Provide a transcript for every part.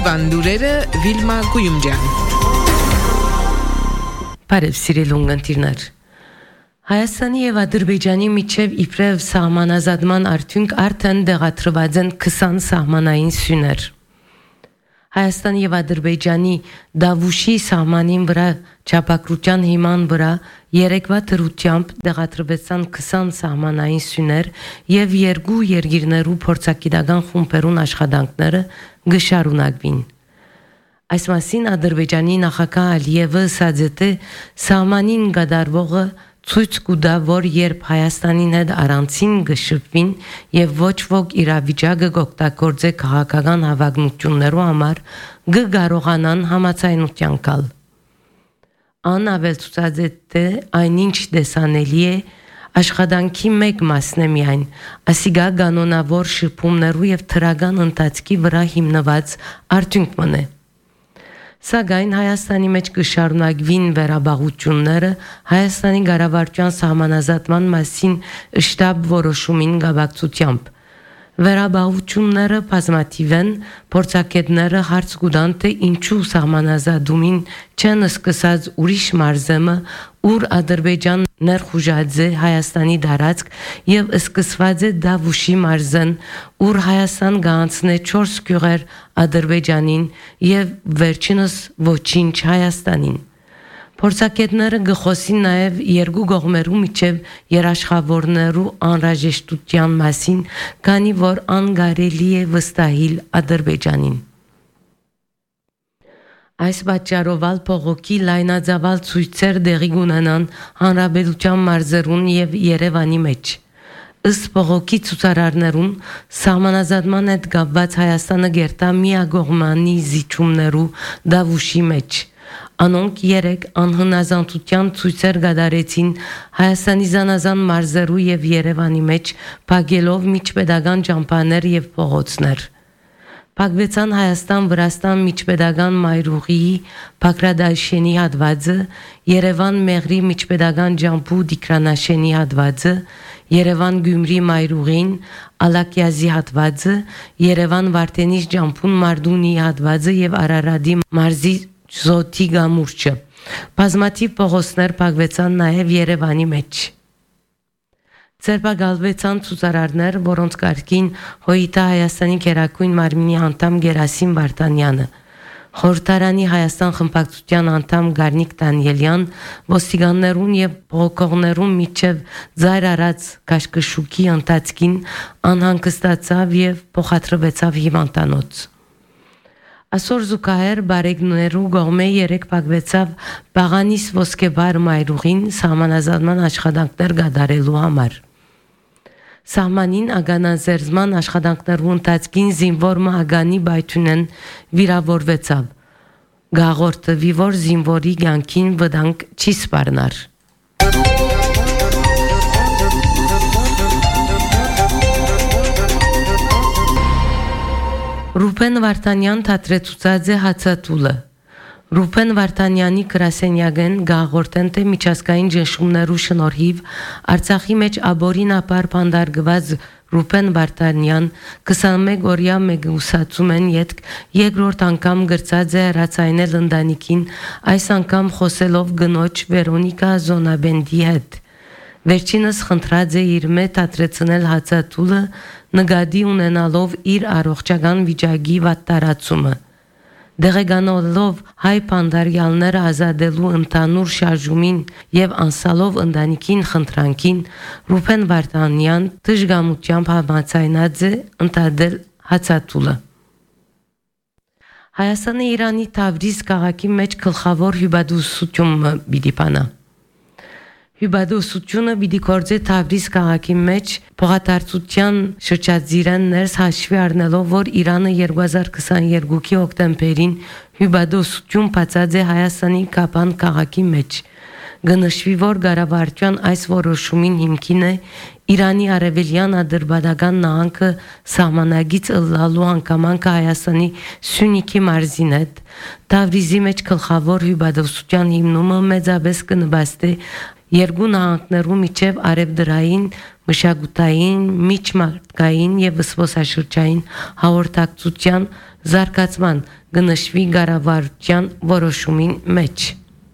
Օրվան լուրերը Վիլմա Գույումջյան։ Բարև սիրելի ունգընտիրներ։ Հայաստանի եւ Ադրբեջանի միջև իբրև սահմանազատման արդյունք արդեն դեղատրված են 20 սահմանային սյուներ։ Հայաստանի եւ Ադրբեջանի Դավուշի սահմանին վրա չափակրության հիման վրա երեկվա դրությամբ դեղատրվեցան 20 սահմանային սյուներ եւ երկու երկիրներու փորձագիտական խումբերուն աշխատանքները գշարունակվին։ Այս մասին Ադրբեջանի նախագահ Ալիևը ասաց, սահմանին գդարվողը ցույց կտա, որ երբ Հայաստանին հետ առանցին գշփվին եւ ոչ ոք իրավիճակը կօգտագործե քաղաքական հավակնություններու համար կարողանան համաձայնության գալ։ Ան ավելցուցած է այնինչ տեսանելի է աշխատանքի մեկ մասն է միայն, ասիգա կանոնավոր շփումներու եւ թրական ընթացքի վրա հիմնված արդյունք մնե։ Սակայն Հայաստանի մեջ կշարունակվին վերաբաղությունները Հայաստանի կառավարության սահմանազատման մասին շտաբ որոշումին կապակցությամբ։ Վերաբաղությունները բազմաթիվ են, փորձագետները հարց կտան, թե ինչու սահմանազատումին չեն սկսած ուրիշ մարզեմը, ուր Ադրբեջան ներխուժած է Հայաստանի դարածք եւ սկսված է Դավուշի մարզեն, ուր Հայաստան գանցնե 4 գյուղեր Ադրբեջանին եւ վերջինս ոչինչ Հայաստանին։ Փորձագետները գխոսին նաև երկու կողմերու միջև երաշխավորներու անհրաժեշտության մասին, քանի որ անկարելի է վստահել Ադրբեջանին։ Այս պատճառով փողոքի լայնածավալ ցույցեր դեղի կունենան հանրապետության մարզերուն եւ Երևանի մեջ։ Ըստ փողոքի ցուցարարներուն սահմանազատման հետ կապված Հայաստանը գերտա միակողմանի զիջումներու Դավուշի մեջ։ Անոնք երեք անհնազանդության ցույցեր կատարեցին Հայաստանի զանազան մարզերու եւ Երևանի մեջ, փակելով միջպետական ճամփաներ եւ փողոցներ։ Փակվեցան Հայաստան-Վրաստան միջպետական մայրուղիի Բագրադաշենի հատվածը, Երևան-Մեղրի միջպետական ջամփու Դիկրանաշենի հատվածը, Երևան-Գյումրի մայրուղին, Ալակյազի հատվածը, Երևան-Վարդենիչ ջամփուն Մարդունի հատվածը եւ Արարատի մարզի Զոթի գամուրջը։ Բազմաթիվ փողոցներ փակվեցան նաև Երևանի մեջ։ Ձերբակալվեցան ցուցարարներ, որոնց կարգին հոյիտա Հայաստանի Գերագույն մարմինի անդամ Գերասիմ Վարդանյանը, Խորհրդարանի Հայաստան խմբակցության անդամ Գարնիկ Դանիելյան, ոստիկաններուն եւ բողոքողներուն միջև ձայր արած կաշկշուկի ընթացքին անհանգստացավ եւ փոխադրվեցավ հիվանդանոց։ Այսօր զուգահեռ բարեկներու գողմե երեք փակվեցավ Բաղանիս ոսկեբար մայրուղին սահմանազատման աշխատանքներ կատարելու համար։ Սահմանին ագանազերծման աշխատանքներու ընթացքին զինվոր մահագանի բայթունեն վիրավորվեցավ։ Գաղորդվի, որ զինվորի կյանքին վտանգ չի սպառնար։ Ռուբեն Վարդանյան թատրեցուցած է հացատուլը։ Ռուբեն Վարդանյանի գրասենյակեն գաղորդեն թե միջազգային ճնշումներու շնորհիվ Արցախի մեջ աբորինապար բանդարգված Ռուբեն Վարդանյան 21 օրյա մեգուսացում են ետք երկրորդ անգամ գրծած է հեռացայնել ընտանիքին, այս անգամ խոսելով գնոջ Վերոնիկա Զոնաբենդի հետ։ Վերջինս խնդրած է իր մեծ թատրեցնել հացատուլը նկատի ունենալով իր առողջական վիճակի վատտարացումը։ Դեղեկանալով հայ բանդարյալները ազատելու ընդհանուր շարժումին եւ անսալով ընտանիքին խնդրանքին, Ռուբեն Վարդանյան դժգամությամբ համաձայնած է ընդդել հացատուլը։ Հայաստանը Իրանի Թավրիզ քաղաքի մեջ գլխավոր հյուպատոսությունը պիտի բանա։ Հյուպատոսությունը պիտի գործե Թավրիզ քաղաքի մեջ փոխադարձության շրջածիրան ներս հաշվի առնելով, որ Իրանը 2022-ի հոկտեմբերին հյուպատոսություն բացած է Հայաստանի Կապան քաղաքի մեջ։ Գնշվի, որ կառավարության այս որոշումին հիմքին է Իրանի արևելյան ադրբեջանական նահանգը սահմանագից ըլլալու անգամանքը Հայաստանի Սյունիքի մարզին հետ։ Թավրիզի մեջ գլխավոր հյուպատոսության հիմնումը մեծապես կնպաստի երկու նահանգներու միջև արևդրային մշակութային, միջմարտկային եւ զբոսաշրջային հաղորդակցության զարգացման գնշվի կառավարության որոշումին մեջ։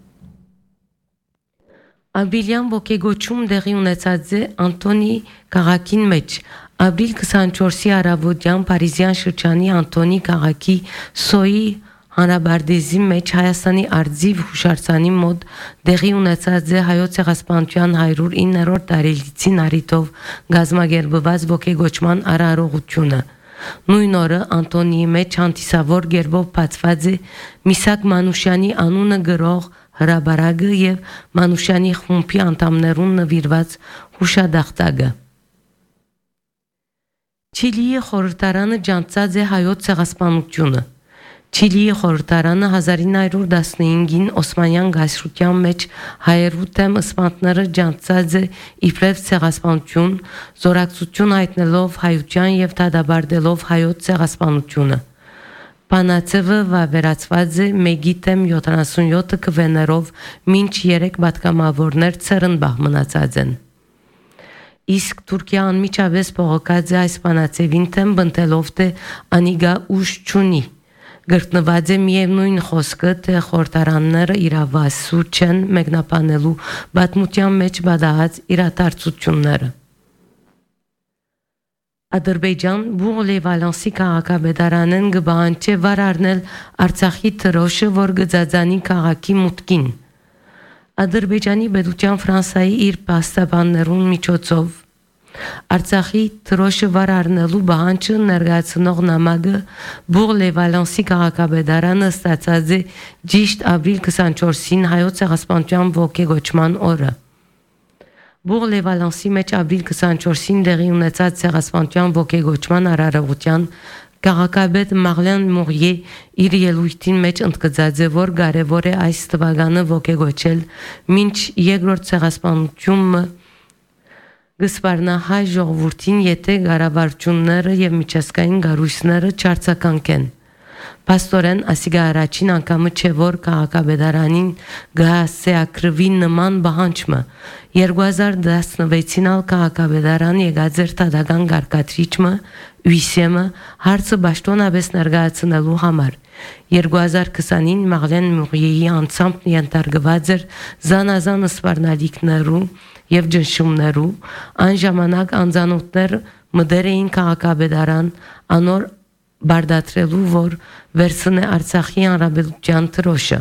Աբիլյան ոգեգոչում դեղի ունեցած է Անտոնի քաղաքին մեջ։ Ապրիլ 24-ի առավոտյան Փարիզյան շրջանի Անտոնի քաղաքի Սոյի հանրաբարդեզի մեջ Հայաստանի արձիվ հուշարձանի մոտ դեղի ունեցած է հայոց ցեղասպանության 109-րդ տարելիցին առիթով գազմագերբված ոգեգոչման արարողությունը։ Նույն օրը Անտոնիի մեջ հանդիսավոր գերբով բացված է Միսակ Մանուշյանի անունը գրող հրաբարագը եւ Մանուշյանի խումբի անդամներուն նվիրված հուշադախտակը։ Չիլիի խորհրդարանը ջանցած է հայոց ցեղասպանությունը։ Չիլիի խորհրդարանը 1915-ին Օսմանյան գայսրության մեջ հայերու դեմ սպանտները ջանցած է իբրև ցեղասպանություն, զորակցություն հայտնելով հայության եւ դադարելով հայոց ցեղասպանությունը։ Պանացևը վավերացված է մեգի դեմ 77 քվեներով մինչ 3 պատգամավորներ ցերնբահ մնացած են։ Իսկ Թուրքիան միջավես բողոքած է այս պանացևին դեմ բնտելով թե անիգա ուժ չունի։ Գրտնված է միևնույն խոսքը, թե խորհրդարանները իրավասու չեն մեկնաբանելու պատմության մեջ բադահած իրադարձությունները։ Ադրբեջան Բուղլի Վալանսի քաղաքապետարանեն գբանչե վար առնել Արցախի թրոշը, որ գծածանի քաղաքի մուտքին։ Ադրբեջանի պետության Ֆրանսայի իր պաստաբաններուն միջոցով Արցախի թրոշը վար առնելու բանջը ներկայացնող նամակը Բուղլի Վալանսի քաղաքապետարանը ստացած է ճիշտ ապրիլ 24-ին հայոց ցեղասպանության ոգեգոչման օրը։ Բուղլի Վալանսի մեջ ապրիլ 24-ին դեղի ունեցած ցեղասպանության ոգեգոչման արարողության քաղաքապետ Մաղլեն Մուղիե իր ելույթին մեջ ընդգծած է, որ կարևոր է այս թվականը ոգեգոչել, մինչ երկրորդ ցեղասպանությունը գսպարնա հայ ժողովրդին, եթե կառավարությունները եւ միջազգային կառույցները չարձագանքեն։ Պաստորեն ասիգա առաջին անգամը չէ, որ քաղաքապետարանին գահսեակրվի նման բանջը 2016-ին քաղաքապետարան եկած էր տադական գարկատրիչը ույսեմը հարցը պաշտոնապես ներկայացնելու համար։ 2020-ին Մաղլեն Մուղիեի անձամբ ենթարկված էր զանազան սպառնալիքներու եւ ջնշումներու, այն ժամանակ անձանոթներ մտեր էին քաղաքապետարան անոր բարդատրելու, որ վերցնե Արցախի հանրապետության թրոշը։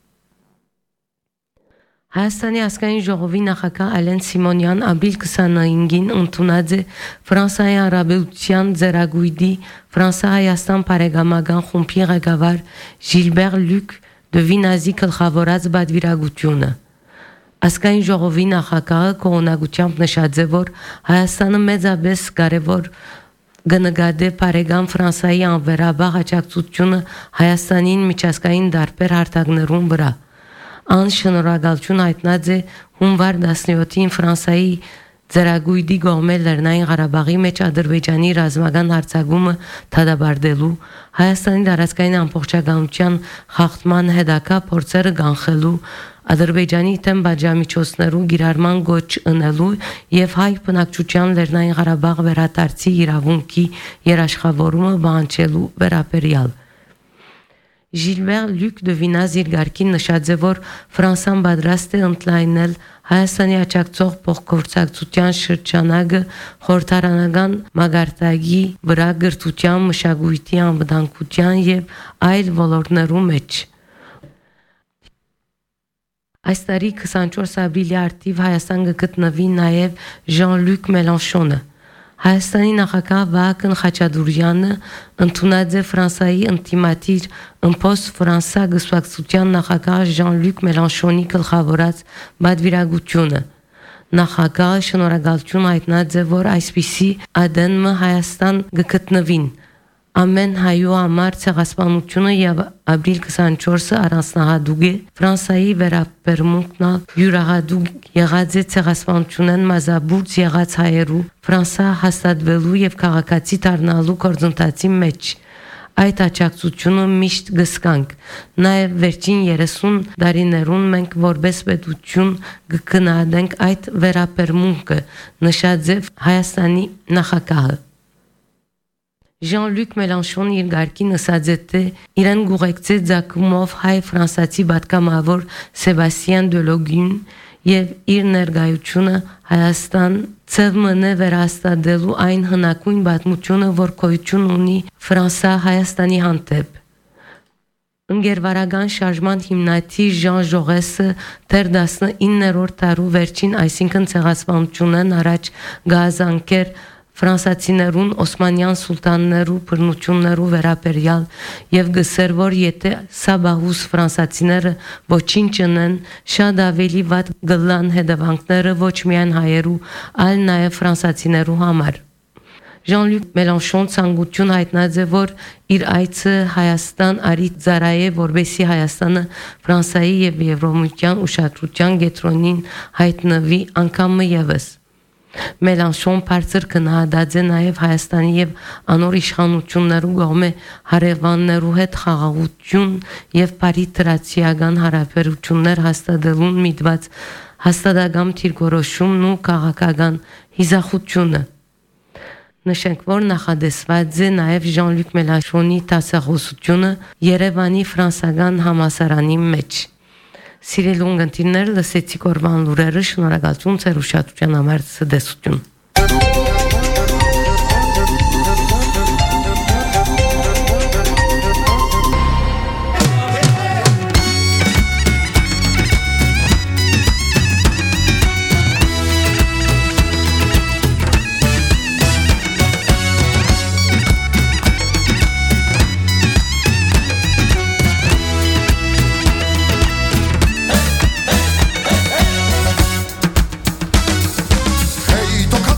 Հայաստանի ազգային ժողովի նախագահ Ալեն Սիմոնյան ապրիլ 29-ին ընդունած է Ֆրանսիայի հանրապետության ձեռագույդի Ֆրանսա-Հայաստան բարեկամական խումբի ղեկավար Ժիլբեր Լյուկ դե Վինազի գլխավորած պատվիրակությունը։ Ազգային ժողովի նախագահը կողմնակությամբ նշած է, որ Հայաստանը մեծապես կարևոր գնկադե բարեկամ Ֆրանսիայի անվերաբար աջակցությունը Հայաստանին միջազգային դարբեր հարթակներուն վրա։ Ան շնորհակալություն հայտնած է հունվար 17-ին Ֆրանսիայի ձեռագույդի կողմէ Լեռնային Ղարաբաղի մեջ Ադրբեջանի ռազմական հարձակումը դադարելու, Հայաստանի տարածքային ամբողջականության խախտման հետագա փորձերը կանխելու, Ադրբեջանի դեմ բաժամիջոցներու գիրառման գոչ ընելու եւ հայ բնակչության Լեռնային Ղարաբաղ վերադարձի իրավունքի երաշխավորումը բանջելու վերաբերյալ։ Ժիլբեր Լյուկ դե Վինազ իր գարկին նշած է, որ Ֆրանսան պատրաստ է ընդլայնել Հայաստանի աջակցող փոխգործակցության շրջանակը խորհրդարանական մագարտակի վրա գրթության, մշակույթի, անվտանգության եւ այլ ոլորտներու մեջ։ Այս տարի 24 ապրիլի արդիվ Հայաստան կգտնվի նաեւ Ժան-Լյուկ Մելանշոնը։ Հայաստանի նախագահ Վահագն Խաչատուրյանը ընդունած է Ֆրանսիայի ինտիմատիր ըմբոս Ֆրանսա գսվակցության նախագահ Ժան-Լյուկ Մելանշոնի գլխավորած պատվիրակությունը։ Նախագահը շնորհակալություն հայտնած է, որ այսպիսի ադենը Հայաստան կգտնվին։ Ամեն հայու համար ցեղասպանությունը եւ ապրիլ 24-ը առանձնահատուկ է Ֆրանսիայի վերաբերմունքն յուրահատուկ եղած է ցեղասպանությունն մազաբուրց եղած հայերու Ֆրանսա հաստատվելու եւ քաղաքացի դառնալու գործընթացի մեջ։ այդ աջակցությունը միշտ գսկանք։ Նաև վերջին 30 տարիներուն մենք որպես պետություն կգնահատենք այդ վերապերմունքը, նշած է Հայաստանի նախագահը։ Jean-Luc Mélenchon իր գարկին ասաց է իրեն գուղեկցե ձակումով հայ-ֆրանսացի պատգամավոր Սեբաստիան Դելոգին եւ իր ներկայությունը Հայաստան ծավալը վերահաստատելու այն հնագույն պատմությունը, որ գոյություն ունի Ֆրանսա-Հայաստանի հանդեպ։ Ընկերվարական շարժման հիմնադիր Ժան Ժողեսը դեռ 19-րդ դարու վերջին, այսինքն ցեղասպանությունն առաջ գազանքեր ֆրանսացիներուն օսմանյան սուլտաններու բռնություններու վերաբերյալ եւ գսեր որ եթե սաբահուս ֆրանսացիները ոչինչ չնեն շատ ավելի վատ գլան հետևանքները ոչ միայն հայերու այլ նաեւ ֆրանսացիներու համար Jean-Luc Mélenchon ցանկություն հայտնած է որ իր այցը Հայաստան արի ծառայե որբեսի Հայաստանը Ֆրանսայի եւ Եվրոմիության ուշադրության կենտրոնին հայտնվի անգամ եւս Mélenchon բարձր գնահատած է նաև Հայաստանի եւ անոր իշխանություններու կողմէ հարևաններու հետ խաղաղություն եւ բարիտրացիական հարաբերություններ հաստատելուն միտված հաստատակամ դիրքորոշումն ու քաղաքական հիզախությունը Նշենք, որ նախադեсված է նաև Jean-Luc Mélenchon-ի տասախոսությունը Երևանի ֆրանսական համալսարանի մեջ Սիրելի ունգընտիրներ, լսեցիք օրվան լուրերը, շնորհակալություն ձեր ուշադրության համար ցտեսություն Hey, toca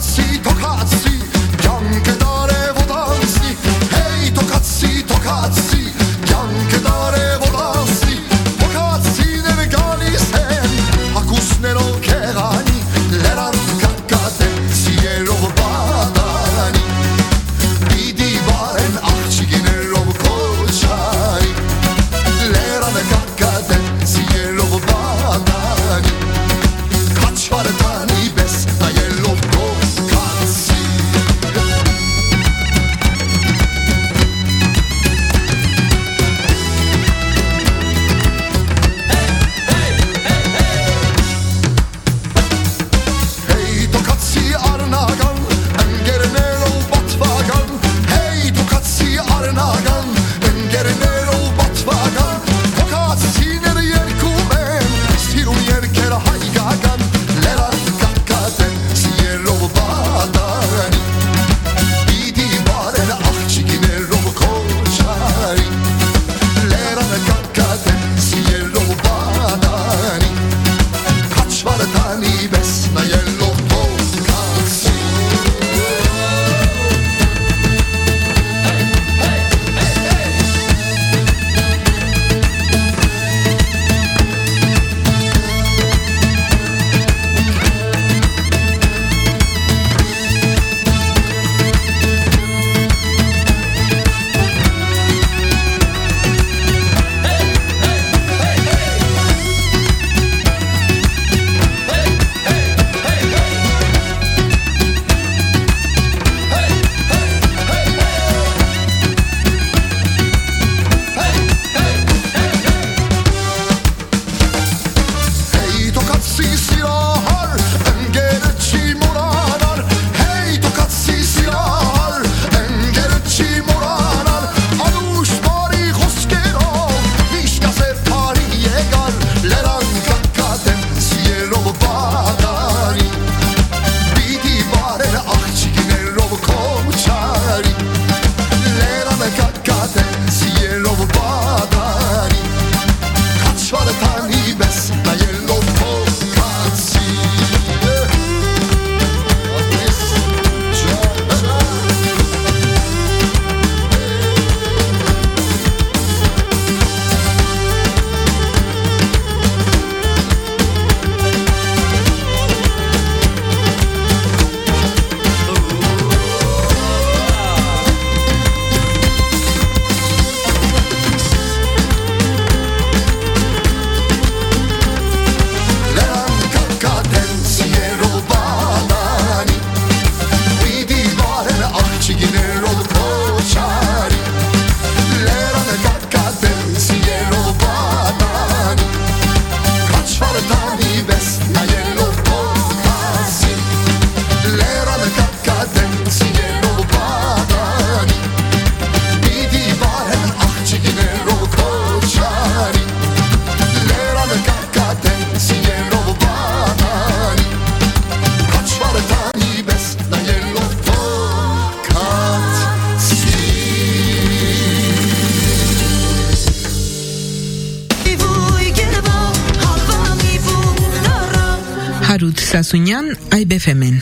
Հարութ Սասունյան, IBFM-ն։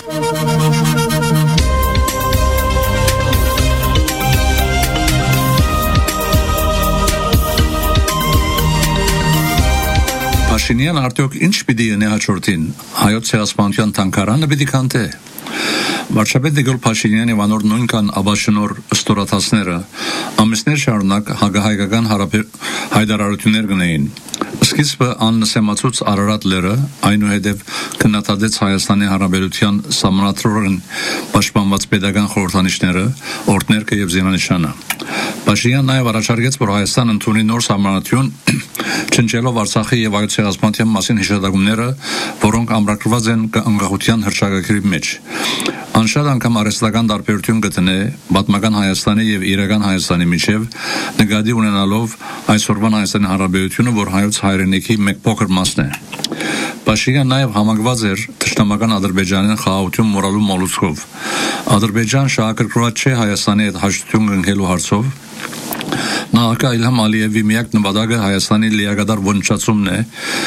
Փաշինյան արդյոք ինչ պիտի ունի հաջորդին, հայոց ցեղասպանության թանգարանը պիտի քանթե։ Վարչապետ Նիկոլ Փաշինյանի վանոր նույնքան աբաշնոր ստորաթասները ամիսներ շարունակ հագահայկական հայտարարություններ գնային։ Սկիզբը աննսեմացուց Արարատ լերը, այնուհետև քննադատեց Հայաստանի Հանրապետության սահմանադրորեն պաշտպանված պետական խորհրդանիշները, օրդներկը եւ զինանշանը։ Փաշինյանն նաև առաջարկեց, որ Հայաստանը ընդունի նոր սահմանադրություն, չնչելով Արցախի եւ այլ ցեղասպանության մասին հիշատակումները, որոնք ամրագրված են անկախության հռչակագրի մեջ։ Անշատ անգամ արհեստական տարբերություն գտնե պատմական Հայաստանի եւ իրական Հայաստանի միջև, նկատի ունենալով այսօրվան Հայաստանի Հանրապետությունը, որ հայոց հայրենիքի մեկ փոքր մասն է։ Փաշինյանն նաև համակված էր թշնամական Ադրբեջանին խաղաղություն մորալու մոլուցքով։ Ադրբեջան շահագրգռված չէ Հայաստանի հետ հաշտություն կնքելու հարցով։ Նախագահ Իլհամ Ալիևի միակ նպատակը Հայաստանի լիակատար ոչնչացումն է,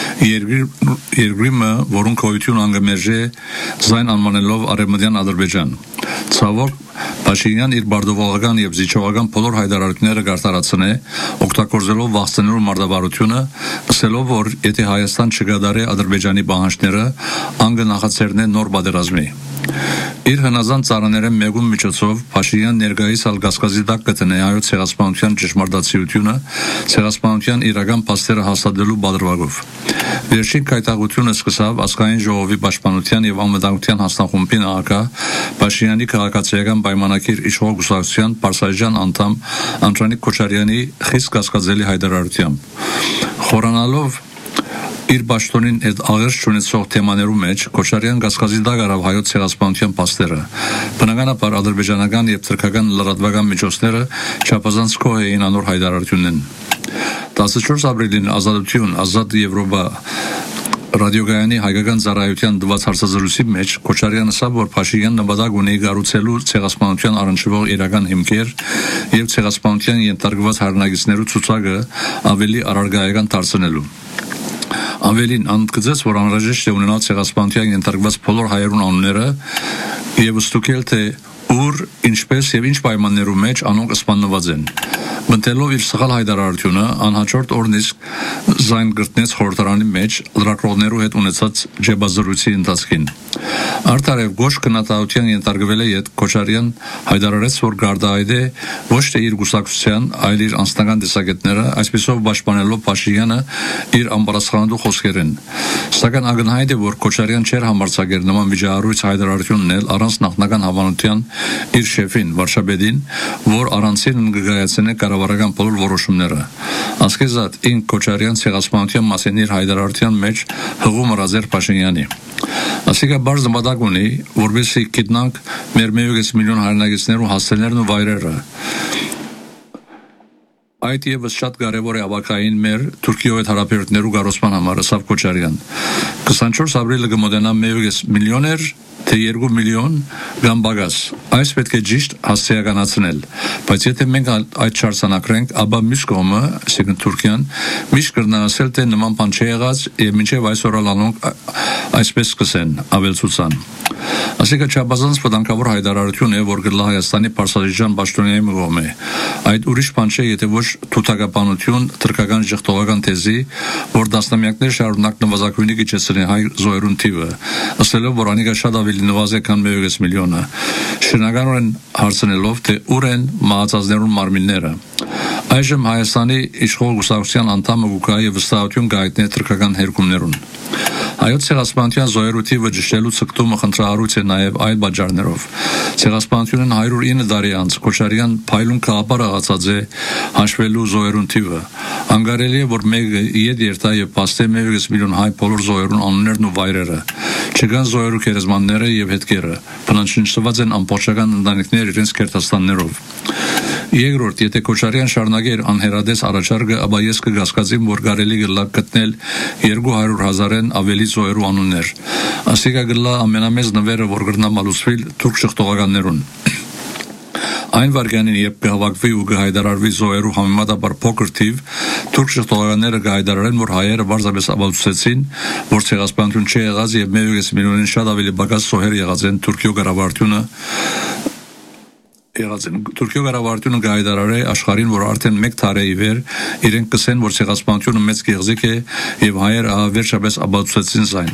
երկրի որոնք գոյություն անգմերժե զայն անվանելով Արևմտյան Ադրբեջան։ Ցավոք Փաշինյանն իր բարդովողական եւ զիջողական բոլոր հայտարարությունները կարտարացնե, օգտագործելով վախցնելու մարտավարությունը, ասելով, որ եթե Հայաստան չգադարի Ադրբեջանի պահանջները, անգը նախաձեռնե նոր պատերազմի։ Իր հնազանդ ծառաներեն մեկում միջոցով Փաշինյան ներկայիս ալգասկազի տակ կտնե հայոց ցեղասպանության ճշմարտացիությունը, ցեղասպանության իրական փաստերը հաստատելու բادرվագով։ Վերջին կայտաղությունը սկսավ ազգային ժողովի պաշտպանության եւ անվտանգության հաստախումբի նախագահ Փաշինյանի քաղաքացիական պայմանագիր իշխող կուսակցության Պարսայջան անդամ Անտրանիկ Քոչարյանի խիստ կասկածելի հայտարարությամբ։ Խորանալով իր պաշտոնին այդ աղերս չունեցող թեմաներու մեջ Քոչարյան կասկածի տակ առավ հայոց ցեղասպանության փաստերը։ Բնականաբար ադրբեջանական եւ թուրքական լրատվական միջոցները չափազանց կող էին անոր հայտարարություններին։ 14 ապրիլին Ազատություն, Ազատ Եվրոպա ռադիոգայանի հայկական ծառայության տված հարցազրույցի մեջ Քոչարյանը ասավ, որ Փաշինյան նպատակ ունի կառուցելու ցեղասպանության առնչվող իրական հիմքեր եւ ցեղասպանության ենթարկված հարնագիծներու ցուցակը ավելի առարգայական դարձնելու։ Ավելին ընդգծեց, որ անհրաժեշտ է ունենալ ցեղասպանության ենթարկված բոլոր հայերուն անունները եւ ստուգել թե ուր, ինչպես եւ ինչ պայմաններու մեջ անոնք սպանված են։ Մտելով իր սխալ հայտարարությունը, անհաջորդ օրն իսկ զայն գրտնեց խորհրդարանի մեջ լրագրողներու հետ ունեցած ջեբազրույցի ընթացքին։ Արտարև գոշ քննադատության ենթարկվել է Ետ Քոչարյան հայտարարեց, որ գարդայդե ոչ թե իր գուսակցության, այլ իր անձնական տեսակետները, այսպիսով պաշտպանելով Փաշինյանը իր ամբարասխանատու խոսքերեն։ Սակայն ակնհայտ է, որ Քոչարյան չէր համարձակել նման վիճահարույց հայտարարություն ունել առանց նախնական հավանության իր շեֆին, վարչապետին, որ առանցին կգայացնե կառավարական բոլոր որոշումները։ Ասկեզատ ինք Քոչարյան ցեղասպանության մասին իր հայտարարության մեջ հղում ռազեր Փաշինյանի։ Ասիկա բարձ նպատակ ունի, որովհետեւ գիտնանք մեր 1 միլիոն հայրենագիցներու հասցեներն ու վայրերը։ Այդ եւս շատ կարեւոր է ավակային մեր Թուրքիայի հետ հարաբերություններու կառուցման համար, ասավ Քոչարյան։ 24 ապրիլը կմոտենա 1 միլիոներ թե 2 միլիոն կամ բագաս։ Այս պետք է ճիշտ հասցեականացնել, բայց եթե մենք այդ չարցանակրենք, ապա մյուս կողմը, այսինքն Թուրքիան, միշտ կրնասել թե նման բան չի եղած եւ մինչեւ այսօր անոնք այսպես սկսեն ավելցուցան։ Ասիկա չափազանց վտանգավոր հայտարարություն է, որ գլա Հայաստանի Պարսալիջան պաշտոնյայի մղում է։ Այդ ուրիշ բան չէ, եթե ոչ թութակապանություն, թրկական ժխտողական թեզի, որ դասնամյակներ շարունակ նվազագույնի գիչեցնի հայ զոհերուն թիվը, ասելով, որ անիկա շատ ավելի նվազ է, քան 1 միլիոնը, շնորհականորեն հարցնելով, թե ուր են մահացածներուն մարմինները։ Այժմ Հայաստանի իշխող կուսակցության անդամը գուկա եւ վստահություն գայտնի թրկական հերկումներուն։ Հայոց ցեղասպանության զոհերու թիվը ճշտելու ցկտումը խնդրահարույց է նաև այլ բաժարներով։ Ցեղասպանությունն 109 տարի անց Քոչարյան փայլուն կապար աղացած է հաշվելու զոհերուն թիվը։ Անկարելի է, որ մեկը իդ երթա եւ փաստե 1 միլիոն հայ բոլոր զոհերուն անուններն ու վայրերը։ Չկան զոհերու քերեզմանները եւ հետքերը։ Բնականչնչված են ամբողջական ընտանիքներ իրենց կերտաստաններով։ Երկրորդ, եթե Քոչարյան շարունակեր անհերադես առաջարկը, ապա ես կգասկածեմ, որ կարելի գլա գտնել 200,000-ն ավելի զոհերու անուններ։ Ասիկա գլա ամենամեծ նվերը, որ գրնա մալուսվել թուրք շղթողականներուն։ Այն վարքյանին, երբ կհավաքվի ու կհայտարարվի զոհերու համեմատաբար փոքր թիվ, թուրք շղթողականները կհայտարարեն, որ հայերը բարձրապես ապացուցեցին, որ ցեղասպանություն չի եղած եւ 1.5 միլիոնին շատ ավելի բակաս զոհեր եղած են Թուրքիո կառավարությունը Թուրքիո կառավարությունը կհայտարարի աշխարհին, որ արդեն 1 տարի ի վեր իրենք կսեն, որ ցեղասպանությունը մեծ գեղձիկ է եւ հայերը վերջապես ապացուցեցին զայն։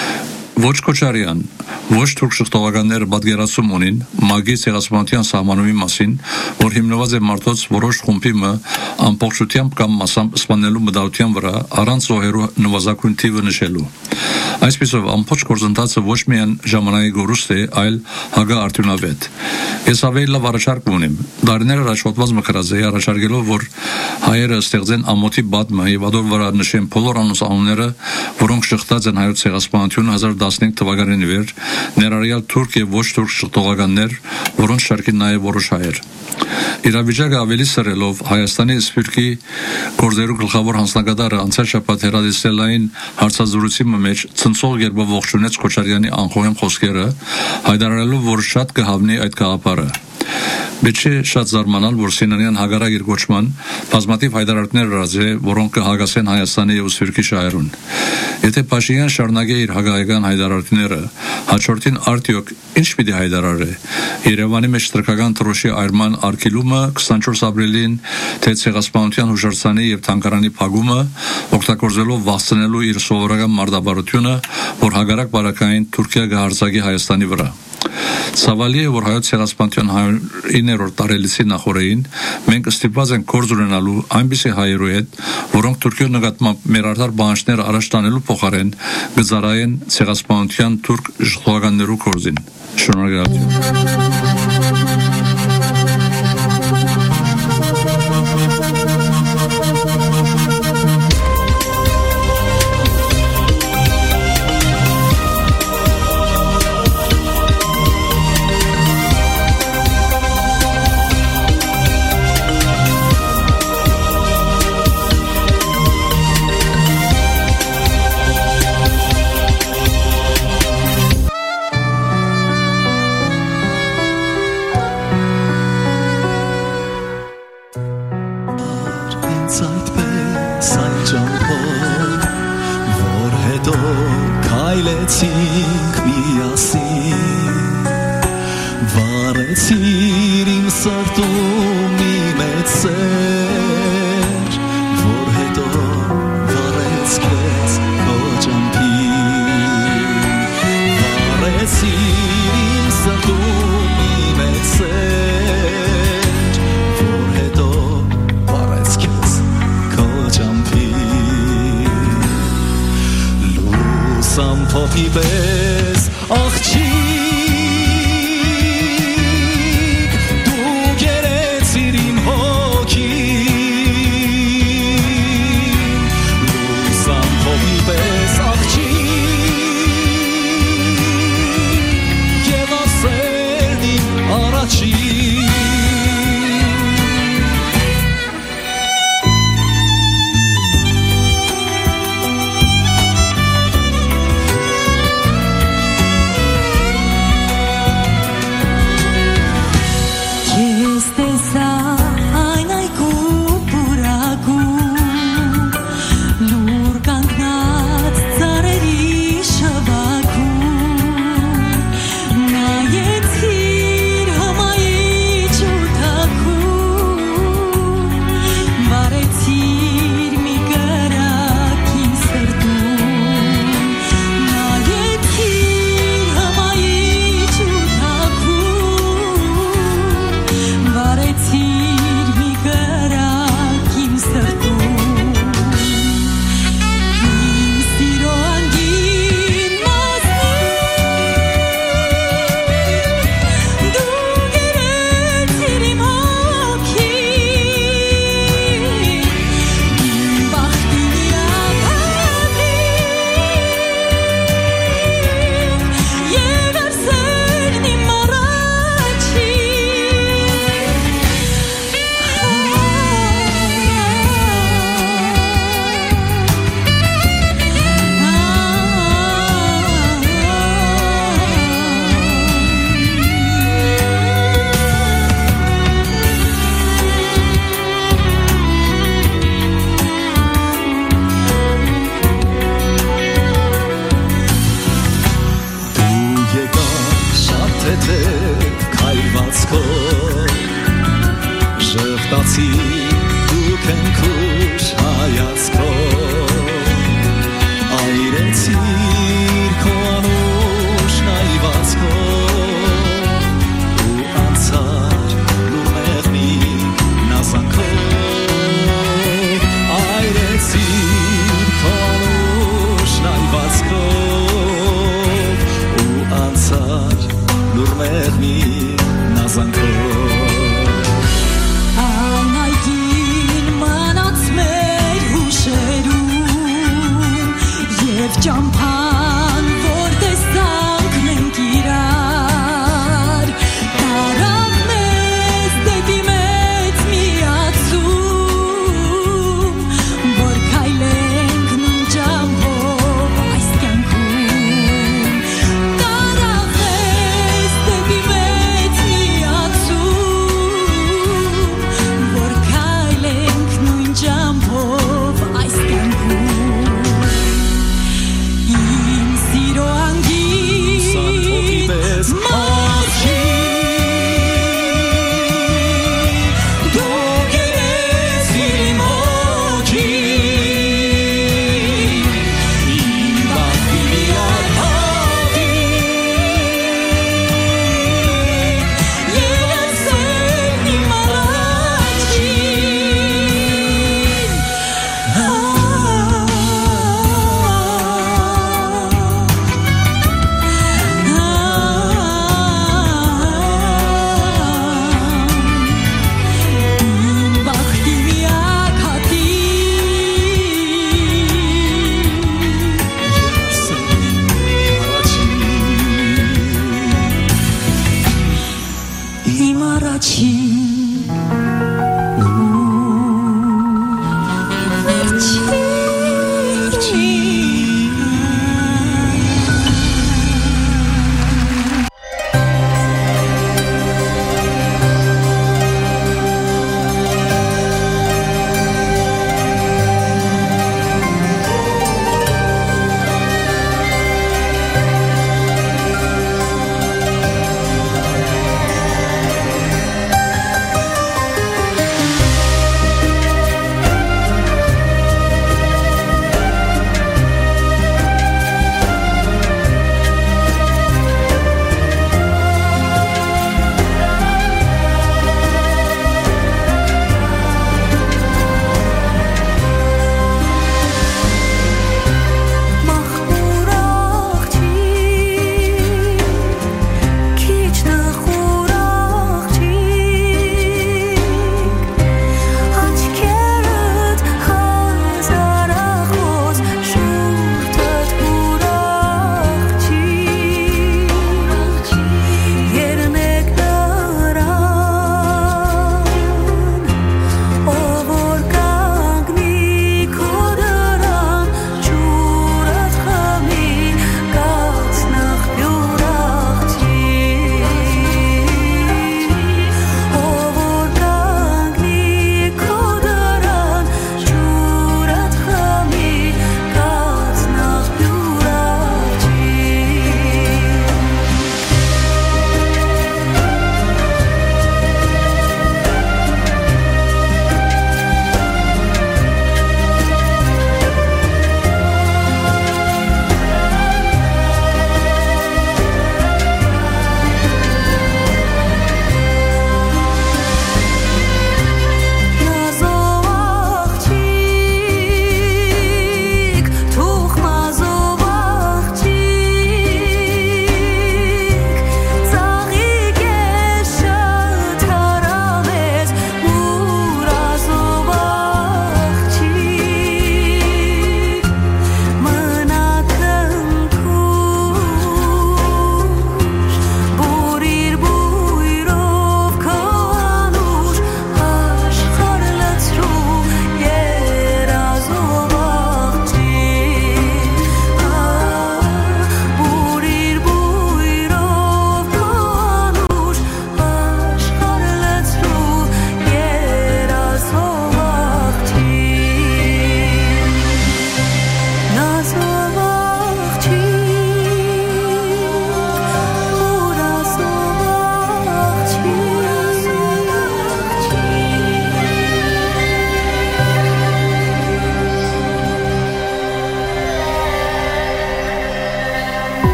Ոչ Քոչարյան, ոչ թուրք շղթողականները պատկերացում ունին ՄԱԳ-ի ցեղասպանության սահմանումի մասին, որ հիմնված է մարդոց որոշ խումբի ամբողջությամբ կամ մասամբ սպանելու մտահոգության վրա առանց զոհերու նվազագույն թիվը նշելու։ Այսպիսով ամբողջ գործընթացը ոչ միայն ժամանակի գորուստ է, այլ հագարարտունավետ։ Ես ավելի լավ առաջարկ ունեմ։ Դարիներ առաջ հոդված մկրած է առաջարկելով, որ հայերը ստեղծեն ամոթի բադմը եւ ադոր վրա նշեն բոլոր անունները, որոնք շղթած են հայոց ցեղասպանությունը 15 թվականին վեր, ներառյալ թուրք եւ ոչ թուրք շղթողականներ, որոնց շարքին նաեւ որոշ հայեր։ Իրավիճակը ավելի սրելով Հայաստանի Սփյուռքի գործերու գլխավոր հանձնագետարը անցյալ շաբաթ հերադիսելային հարցազրույցի մեջ ցնցող երբով ողջունեց Քոչարյանի անխոհեմ խոսքերը, հայտարարելով, որ շատ կհավնի այդ գաղափարը։ Բեչե շատ զարմանալ, որ Սինանյան հագարակ իր կոչման բազմաթիվ հայտարարություններ արած է, որոնք կհագասեն Հայաստանի եւ Սփյուռքի շահերուն։ Եթե Փաշինյան շարունակի իր հագայական հայտարարությունները, հաջորդին արդյոք ինչ պիտի հայտարարի։ Երևանի մեջ թրքական թրոշի այրման արգելումը 24 ապրիլին, թե ցեղասպանության հուշարձանի եւ թանգարանի փակումը, օգտագործելով վախցնելու իր սովորական մարտավարությունը, որ հագարակ բարակային Թուրքիա կհարձակի Հայաստանի վրա։ Ցավալի է, որ հայոց ցեղասպանության 9-րդ տարելիցի նախորդին մենք ստիպված ենք գործ ունենալու այնպիսի հայերու հետ, որոնք Թուրքիո նկատմամբ մեր արդար բանջները առաջ տանելու փոխարեն գծարային ցեղասպանության թուրք ժողովականներու կորզին։ Շնորհակալություն։ See Հաղթացի դու քնքուշ հայացքով այրեցիր քո անուշ նայվածքով ու անցար լուր մեղմի նազանքով այրեցիր քո անուշ նայվածքով ու անցար լուր մեղմի նազանքով Ճամփա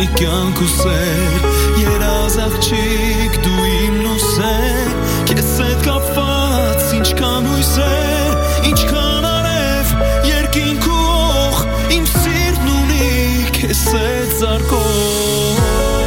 մի կյանք ու սեր երազ աղջիկ դու իմ լուսեր քեզ հետ կապված ինչքան հույսեր ինչքան արև երկինք ու օղ իմ սիրտն ունի քեզ հետ զարկող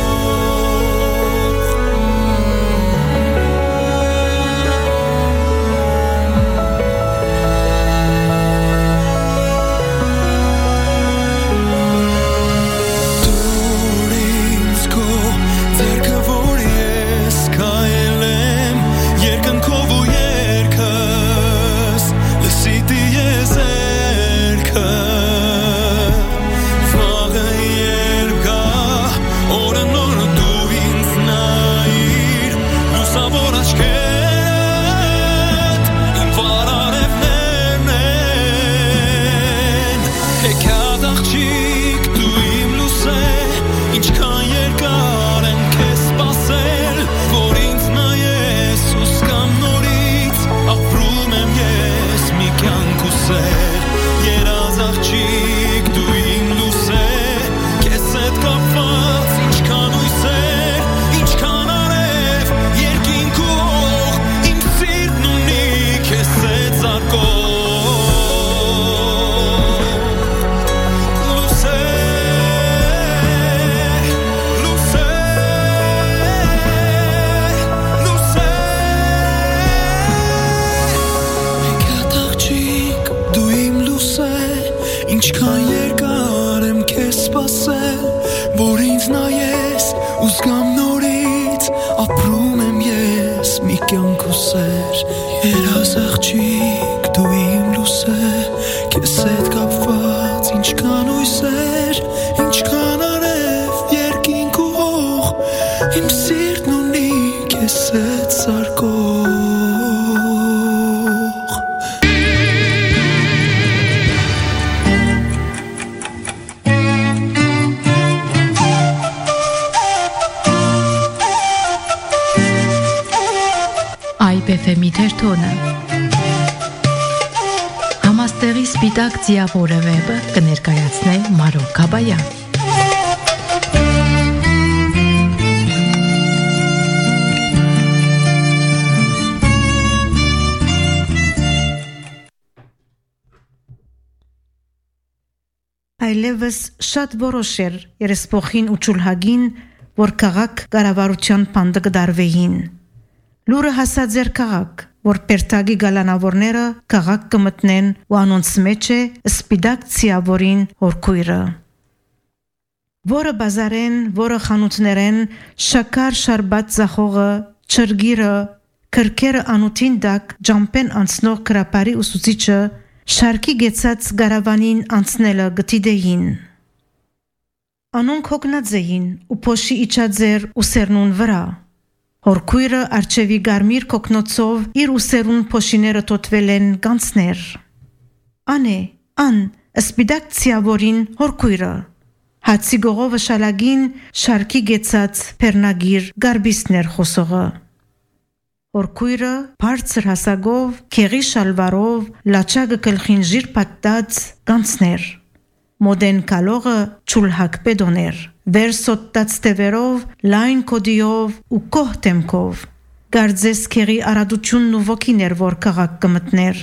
IBFM-ի թերթոնը Համաստեղի սպիտակ ձիավորը վեպը կներկայացնե Մարո Գաբայան Այլևս շատ որոշ էր երեսփոխին ու ճուլհագին, որ քաղաք կառավարության պանդը կդարվեին Լուրը հասած էր քաղաք, որ պերտագի գալանավորները քաղաք կմտնեն ու անոնց մեջ է սպիտակ ցիավորին հորքույրը։ Որը բազարեն, որը խանութներեն, շաքար շարբած զախողը, չրգիրը, քրքերը անուտին դակ ջամպեն անցնող կրապարի ուսուցիչը շարքի գեցած գարավանին անցնելը գտիդեին։ Անոնք հոգնած էին ու փոշի իջածեր ու սերնուն վրա։ Հորքույրը արջևի գարմիր կոկնոցով իր ուսերուն փոշիները տոտվել են գանցներ։ Ան, սպիտակ ցիավորին հորքույրը։ Հացի գողովը շալագին շարքի գեցած պերնագիր գարբիստներ խոսողը։ Հորքույրը բարձր հասագով, քեղի շալվարով, լաչագը գլխին ժիր պատտած գանցներ։ Մոդեն կալողը ճուլհակ պեդոներ։ Վերսոտտած տևերով, լայն կոդիով ու կոհ տեմքով, գարձես քեղի արադությունն ու ոգիներ, որ քաղաք կմտներ։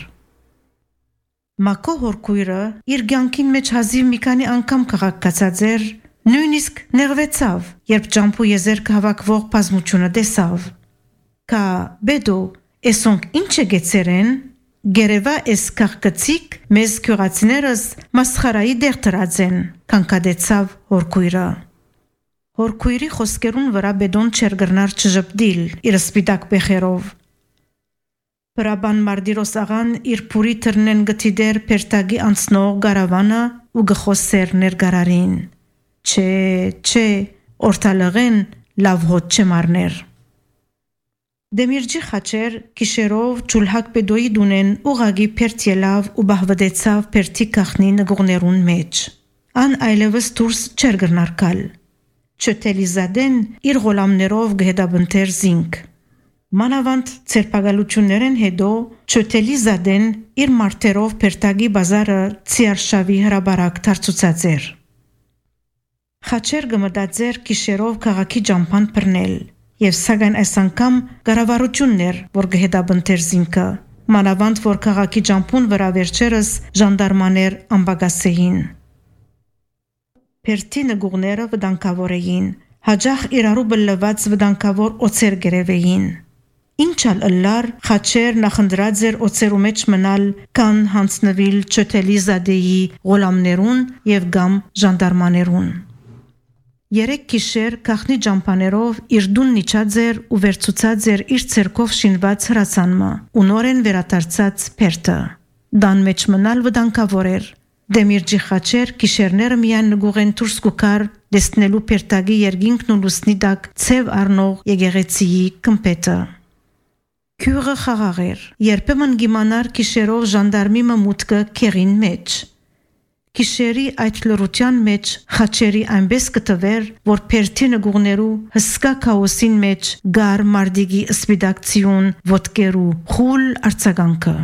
Մակո հորքույրը իր գյանքին մեջ հազիվ մի քանի անգամ քաղաք կացած էր, նույնիսկ նեղվեցավ, երբ ջամփու եզերքը հավաքվող բազմությունը տեսավ։ Կա բեդո, էսոնք ինչ է գեցերեն, գերևա էս քաղկցիկ մեզ քյուրացիներս մասխարայի դեղ տրածեն, կանկադեցավ հորքույրը։ Հորքույրի խոսքերուն վրա բեդոն չեր գրնար չժպդիլ իր սպիտակ բեխերով։ Պրաբան Մարդիրոս աղան իր փուրի թրնեն գտիդեր պերտագի անցնող գարավանը ու գխոսեր ներգարարին։ Չէ, օրտալղեն լավ հոտ չմարներ։ Դեմիրջի խաչեր կիշերով ճուլհակ պեդոյի դունեն ուղագի պերտ ելավ ու բահվդեցավ պերտի կախնի նգողներուն մեջ։ Ան այլևս դուրս չեր գրնարկալ։ Չտելիզադեն իր գոլամներով գհեդաբնտեր զինք։ Մանավանդ ցերպագալություններեն հետո Չտելիզադեն իր մարտերով պերտագի բազարը ցիարշավի հրաբարակ դարձուցած էր։ Խաչեր գմդաձեր կիշերով քաղաքի ջամփան բռնել եւ սակայն այս անգամ կառավարություններ որ գհետաբնթեր զինքը մանավանդ որ քաղաքի ջամփուն վրա վերջերս ժանդարմաներ ամբագասեին Պերտի նգուղները վտանգավոր էին հաջախ իրարու բլլված վտանգավոր օծեր գերեվեին Ինչալ ըլլար խաչեր նախնդրած էր օծերու մեջ մնալ կան հանցնվիլ չթելի զադեի գոլամներուն եւ գամ ժանդարմաներուն Երեք գիշեր կախնի ջամփաներով իր դուն նիչած էր ու վերցուցած էր իր ցերկով շինված հրացանմը ու նորեն վերադարձած Պերտը դան մեջ մնալ վտանգավոր էր Դեմիրջի խաչեր գիշերները միայն նգուղեն դուրս կուքար դեսնելու Պերտագի երկինքն ու լուսնի տակ ցև առնող եկեղեցիի կմպետը Քյուրը խաղաղ էր երբեմն գիմանար գիշերով ժանդարմի մմուտքը քերին մեջ Գիշերի այդ լրության մեջ խաչերի այնպես կտվեր որ Պերտի նգուղներու հսկա քաոսին մեջ գար մարդիգի սպիդակցիոն ոտկերու խուլ արձագանքը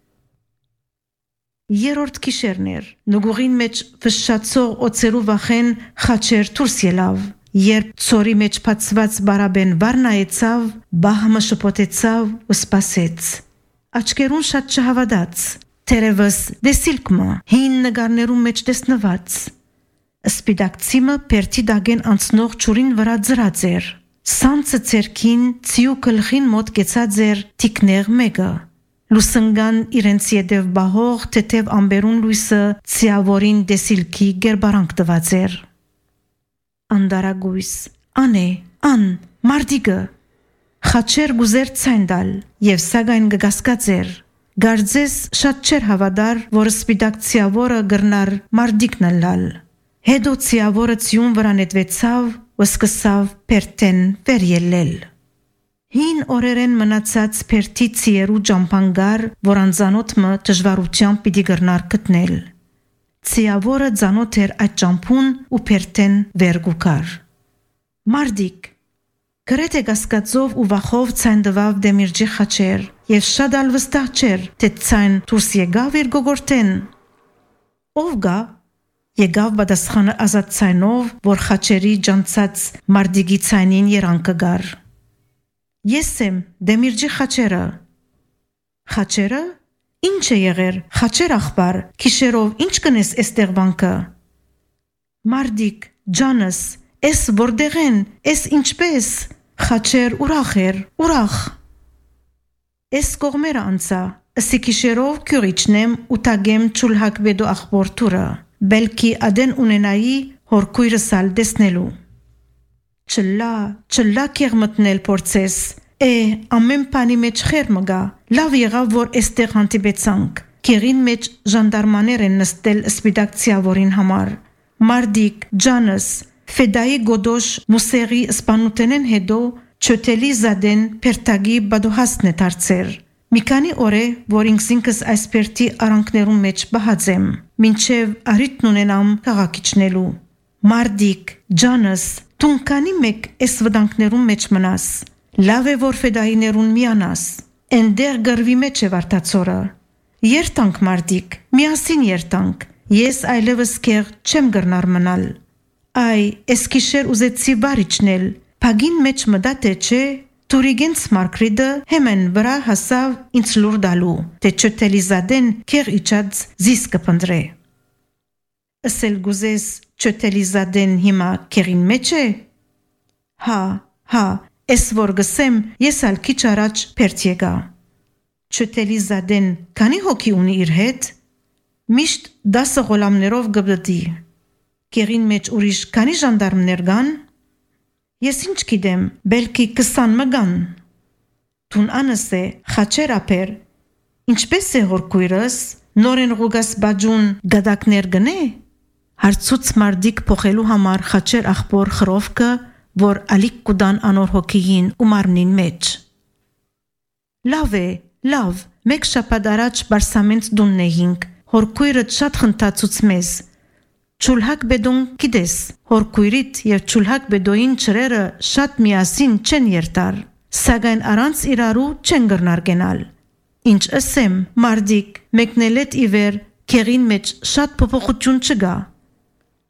Երորդ գիշերներ նգուղին մեջ ֆշշացող օծերու վախեն խաչեր դուրս ելավ Երբ ծորի մեջ փածված բարաբեն վառնայեցավ, բահմը շփոթեցավ ու սպասեց։ Աչքերուն շատ չհավատաց, թերևս դեսիլկմը հին նգարներում մեջ տեսնված։ Սպիդակցիմը Պերտի դագեն անցնող ճուրին վրա ձրած էր։ Սանցը ցերքին ցիու գլխին մոտ կեցած էր տիկներ մեկը։ Լուսնգան իրենց յետև բահող թեթև ամբերուն լույսը ցիավորին դեսիլքի գերբարանք տված էր։ Անդարագույս, ան, մարդիկը, խաչեր գուզեր ցայնդալ և սագայն գգասկած էր, գարձես շատ չեր հավադար, որ սպիդակ ցիավորը գրնար մարդիկն լալ, հետո ցիավորը ցիուն վրա նետվեցավ ու սկսավ Պերտեն վեր ելել։ Հին օրերեն մնացած Պերտի ցիերու ջամփանգար, որ անձանոթը դժվարությամբ պիտի գրնար գտնել։ Ցիավորը ցանոթ էր այդ ջամփուն ու Պերտեն վերգուկար։ Մարդիկ գրեթե գասկածով ու վախով ցայնդվավ Դեմիրջի խաչեր եւ շատ ալվստահ չէր թե ցայն դուրս եկավ իր գողորտեն։ Ով գա եկավ պատասխանը ազատ ցայնով որ խաչերի ջանցած մարդիկի ցայնին երանքը գար։ Ես եմ Դեմիրջի խաչերը։ Խաչերը Ինչ է եղեր, խաչեր ախբար, քիշերով ինչ կնես էստեղ վանքը։ Մարդիկ, ջանս, էս որտեղ են, էս ինչպես, խաչեր ուրախ էր, ուրախ։ Էս կողմերը անցա, ըսի քիշերով քյուրիչնեմ ու տագեմ ճուլհակվեդո ախբոր թուրը, բելքի ադեն ունենայի հորքույրս ալ դեսնելու։ Չլա կեղ մտնել փորձես, ամեն բանի մեջ խեր մգա, լավ եղավ, որ էստեղ հանդիպեցանք, կեղին մեջ ժանդարմաներ են նստել սպիդակ ցիավորին համար, մարդիկ, ջանս, ֆեդայի գոդոշ մուսերի սպանութենեն հետո չոթելի զադեն Պերտագի բադոհասն է դարձեր, մի քանի օր է, որ ինքս այս Պերտի արանքներում մեջ բահած եմ, մինչև առիթն ունենամ քաղաքիչնելու, մարդիկ, ջանս, տուն քանի մեկ էս վտանգներում մեջ մնաս, Լավ է որ ֆեդայիներուն միանաս, ընդեղ գրվի մեջ է վարտացորը, երտանք մարդիկ, միասին երտանք, ես այլևս կեղ չեմ գրնար մնալ, էս կիշեր ուզեցի բարիչնել, պագին մեջ մդատ է չէ, Տուրիգենց Մարկրիդը հեմեն վրա հասավ ինձ լուր դալու, թե չոթելի զադեն կեղ իջած զիս կպնդրե։ Ասել գուզես չոթելի զադեն հիմա կեղին մեջ է։ Հա, Էս որ գսեմ, ես ալ քիչ առաջ Պերտ եկա։ Չոթելի զադեն քանի հոգի ունի իր հետ։ Միշտ 10 գոլամներով գբդի։ Կեղին մեջ ուրիշ քանի ժանդարմներ կան։ Ես ինչ գիտեմ, բելքի 20 մգան։ Տուն անս է, խաչեր ապեր։ Ինչպես է հորքույրս, նորեն ղուգաս բաջուն գդակներ գնե։ Հարցուց մարդիկ փոխելու համար խաչեր ախբոր խրովկը որ ալիկ կուդան անոր հոգիին ու մարմնին մեջ։ Լավ է, մեկ շաբաթ առաջ բարսամենտ դունն էինք, հորքույրը շատ խնդացուց մեզ։ Ճուլհակ բեդոն գիտես, հորքույրիտ և ճուլհակ բեդոին չրերը շատ միասին չեն երտար, սակայն առանց իրարու չեն գրնար գենալ։ Ինչ ասեմ, մարդիկ, մեկնելետ իվեր, կեղին մեջ շատ փոփոխություն չգա։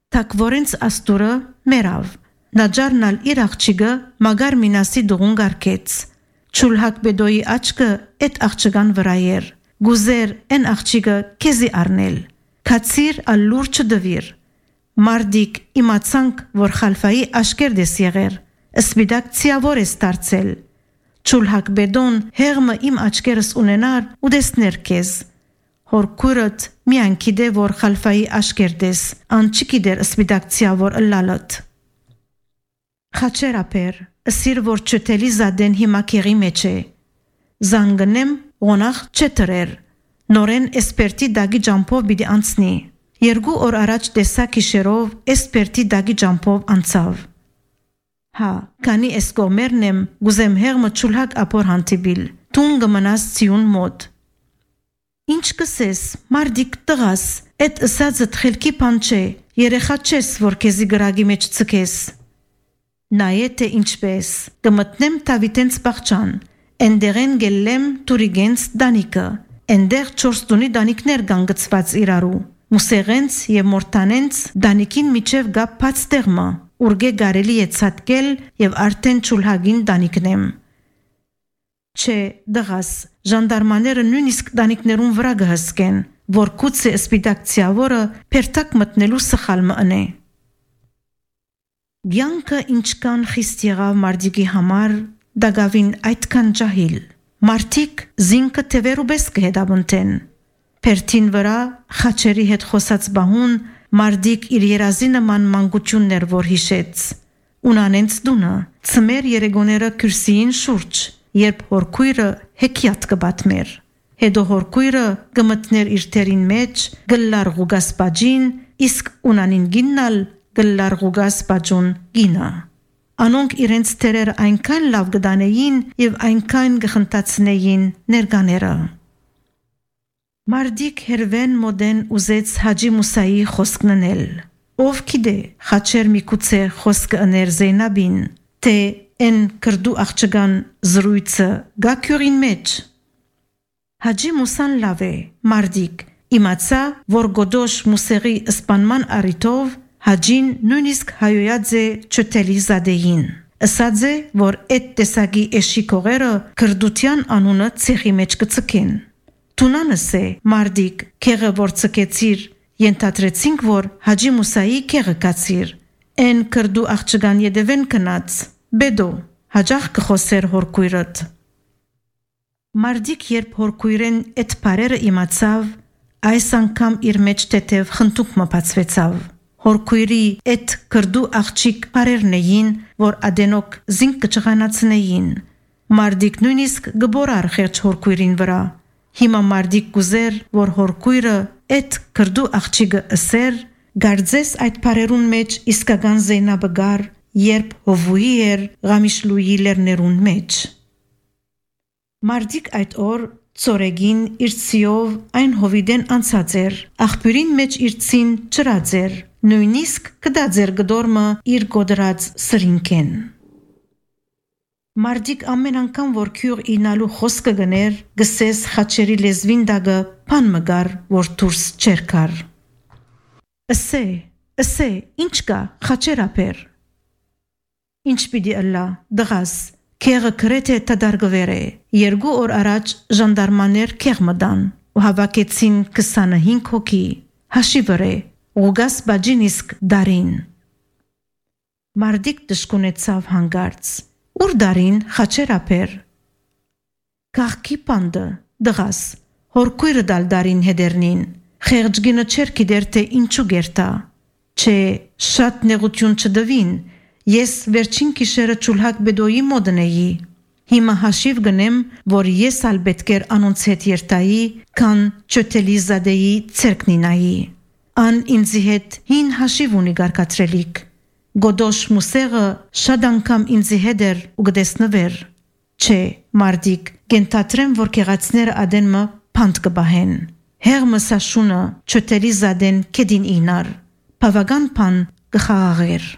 Թակվորենց աստուրը մերավ։ Նաջարնալ իր աղջիկը մագար մինասի դողուն գարկեց։ Չուլհակ բեդոյի աչկը էտ աղջկան վրա էր։ Գուզեր են աղջիկը քեզի առնել։ Քացիր ալլուր չդվիր։ Մարդիկ իմացանք, որ խալֆայի աշկերտ ես եղեր։ Սպիտակ ցիավոր ես դարձել։ Չուլհակ բեդոն հեղմը իմ աչքերս ունենար ու դեսներ քեզ։ Հորքուրդ միայն գիտե որ խալֆայի աշկերտ ես, ան չգիտեր սպիտակ ցիավոր ըլլալդ։ Խաչերապեր, ասիր որ չտելի զադեն հիմա քերի մեջ է։ Զանգնեմ ոնախ չտրեր։ Նորեն էսպերտի դագի ջամփով բիդի անցնի։ 2 օր առաջ տեսա քիշերով էսպերտի դագի ջամփով անցավ։ Հա, քանի էսկոմերն եմ, գուզեմ հեղմը չուլհակ ապոր հանդիպիլ։ Տուն գմնաս ցիուն մոտ։ Ինչ կսես, մարդիկ տղաս, էդ ըսածը թխելքի բան չէ, երեխա չես, որ քեզի գրագի մեջ ցկես։ Նայե թե ինչպես, կմտնեմ Տավիտենց բաղջան, էնդեղեն գելեմ Տուրիգենց դանիկը, էնդեղ 4 տունի դանիկներ գանգծված իրարու, մուսեղենց և մորտանենց դանիկին միջև գապ բաց տեղմը, ուրգե գարելի է ցատկել և արդեն չուլհագին դանիկնեմ։ Չէ, դղաս, ժանդարմաները նույնիսկ դանիկներուն վրա գհսկեն, որ կուցե սպիտակ ցիավորը պերտակ մտնելու սխալմը ընե։ Գյանքը ինչքան խիստ եղավ մարդիկի համար, դագավին այդքան ջահիլ։ Մարդիկ զինքը թևերուբես կհետաբնտեն։ Պերտին վրա խաչերի հետ խոսած բահուն մարդիկ իր երազի նման մանկություններ որ հիշեց։ Ունանենց դունը, ծմեր երեգոները քրսիին շուրջ, երբ հորքույրը հեքիաթ կբատմեր։ Հետո հորքույրը գմտներ իր թերին մեջ, գլլար ղուգաս բաջին, իսկ ունանին գիննալ գլլար ղուգաս բաջուն գինա։ Անոնք իրենց թերեր այնքան լավ գդանեին և այնքան գխնտացնեին ներգաները։ Մարդիկ հերվեն մոդեն ուզեց Հաջի Մուսայի խոսքննել։ Ով գիտե, խաչեր միգուցե խոսքը ըներ Զեյնաբին, թե են կրդու աղջկան զրույցը գա քյուրին մեջ։ Հաջի Մուսան լավ է, մարդիկ, իմացա, որ գոդոշ Մուսեղի սպանման առիթով Հաջին նույնիսկ հայոյած է չտելի զադեին։ Ըսած է, որ էդ տեսակի էշիկողերը կրդության անունը ցեխի մեջ կցկեն։ Տունանս է, մարդիկ, քեղը որ ցկեցիր, ենթադրեցինք, որ Հաջի Մուսայի քեղը կացիր։ Են կրդու աղջկան յետևեն կնաց, բեդո, հաջախ կխոսեր հորքույրդ։ Մարդիկ երբ հորքույրեն էդ բարերը իմացավ, այս անգամ իր մեջ թեթև խնդուկ մպացվեցավ։ Հորքույրի էդ կրդու աղջիկ բարերն էին, որ ադենոք զինք կճղանացնեին։ Մարդիկ նույնիսկ գբորար խեղճ հորքույրին վրա։ Հիմա մարդիկ գուզեր, որ հորքույրը էդ կրդու աղջիկը ըսեր, գարձես այդ բարերուն մեջ իսկական Զեյնաբը գար, երբ հովուի էր Ղամիշլուի լերներուն մեջ։ Մարդիկ այդ օր ծորեգին իր ցիով այն հովիդեն անցած էր, աղբյուրին մեջ իր ցին չրած էր, նույնիսկ կդաձեր գդորմը իր գոդրած սրինքեն։ Մարդիկ ամեն անգամ որ քյուղ ինալու խոսքը գներ, գսես խաչերի լեզվին դագը բան մգար, որ դուրս չեր կար։ Ասե, ինչ կա, խաչերապեր։ Ինչ պիտի ըլլա, դղաս, քեղը գրեթե տադարգվեր է։ 2 օր առաջ ժանդարմաներ քեղ մդան ու հավաքեցին 25 հոգի։ Հաշիվր է, ղուգաս բաջին իսկ դարին։ Մարդիկ դժկունեցավ հանգարց։ Ուր դարին խաչերապեր։ Կաղքի պանդը, դղաս, հորքույրը դալ դարին հետերնին, խեղջգինը չեր գիտեր թե ինչու գերտա։ Չէ, շատ նեղություն չդվին, ես վերջին կիշերը Չուլհակ բեդոյի մոդն էի։ Հիմա հաշիվ գնեմ, որ ես ալ պետք էր անոնց հետ երտայի, քան չոթելի զադեի ցերկնինայի։ Ան ինձի հետ հին հաշիվ ունի գարկացրելիք։ Գոդոշ Մուսեղը շատ անգամ ինձի հետ էր ու գտեսնվեր։ Չէ, մարդիկ, կենթադրեմ, որ կեղացները ադենմը փանդ կբահեն։ Հեղմը սաշունը չոթելի զադեն կեդին ինար։ Բավական փան կխաղաղեր։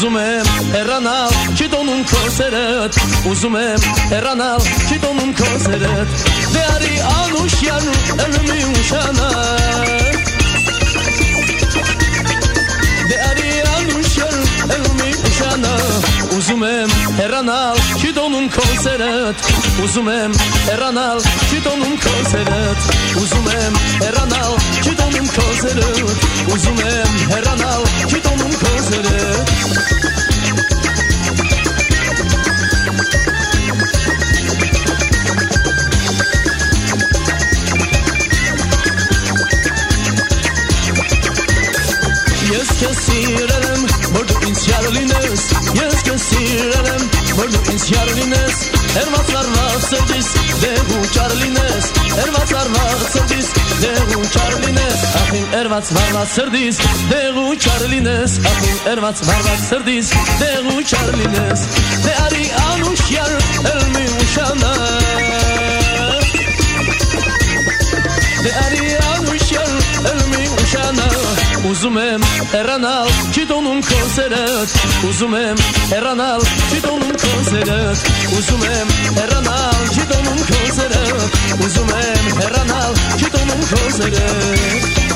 Ուզում եմ հեռանալ չտոնում քո սերդ Ուզում եմ հեռանալ չտոնում քո սերդ Դե արի անուշյան ըլմի ուշանալ Դե արի անուշյան ըլմի ուշանալ Ուզում եմ հեռանալ չտոնում քո սերդ Ուզում եմ հեռանալ չտոնում քո սերդ Ուզում եմ հեռանալ չտոնում քո սերդ Ուզում եմ հեռանալ չտոնում քո սերդ Ես քեզ սիրել եմ, որ դու ինձ յար լինես Ես քեզ սիրել եմ, որ դու ինձ յար լինես Հերված արված սրտիս, դեղու ճար լինես Հերված արված սրտիս, դեղու ճար լինես Ախին հերված վարված սրտիս, դեղու ճար լինես Ախին հերված վարված սրտիս, դեղու ճար լինես Դե արի անուշ յար, ելմի ուշանալ Դե արի անուշ յար, ելմի ուշանալ Ուզում եմ հեռանալ չտոնում քո սերդ Ուզում եմ հեռանալ չտոնում քո սերդ Ուզում եմ հեռանալ չտոնում քո սերդ Ուզում եմ հեռանալ չտոնում քո սերդ